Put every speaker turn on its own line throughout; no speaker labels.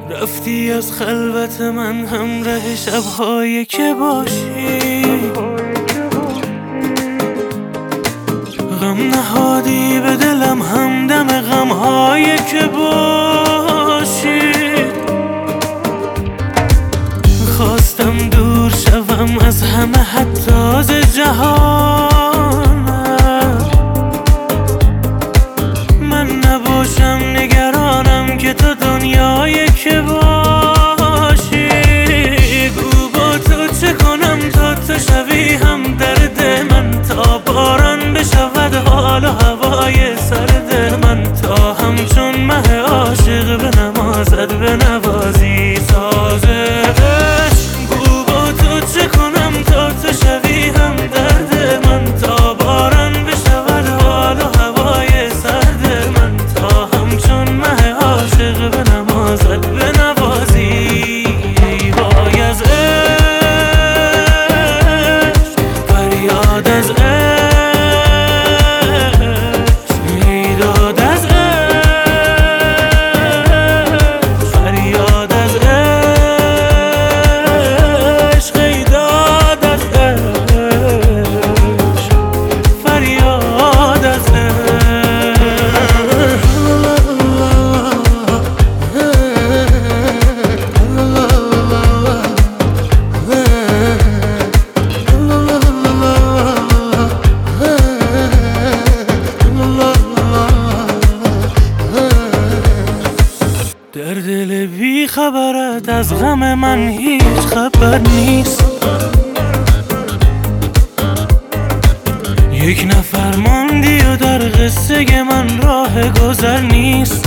رفتی از خلوت من همراه شب‌هایی که باشی، غم نهادی به دلم همدم غم‌هایی که باشی. خواستم دور شوم از همه حتی از جهانم، من نباشم نگرانم که تو دنیایی که باشی. گو با تو چه کنم تا تو شوی هم درد من، تا باران بشود حال و هوای سرد من، تا همچون مه عاشق به نمازت به نوازی سازش. گو با تو چه کنم تا تو شوی هم درد من، تا باران بشود حال و هوای سرد من، تا همچون مه عاشق به نمازت به نوازی. ای وای از عشق، فریاد از عشق، ای داد از عشق، فریاد از عشق، ای داد از عشق، فریاد از در دل بی خبرت از غم من هیچ خبر نیست. یک نفر ماندی و در قصه من راه گذر نیست.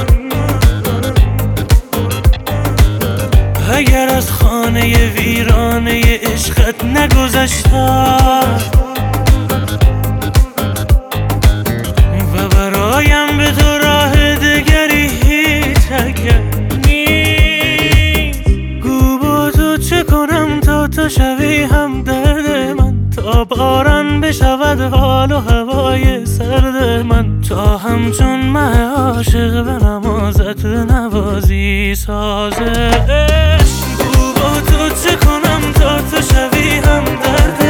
اگر از خانه ویرانه عشقت نگذشتم و برایم به تو راه دگری هیچ اگر نیست. گو با تو چه کنم تا تو شوی هم درد من، تا باران بشود حال و هوای سرد من، تا همچون مه عاشق به نمازت به نوازی سازش. گو با تو چه کنم تا تو شوی هم درد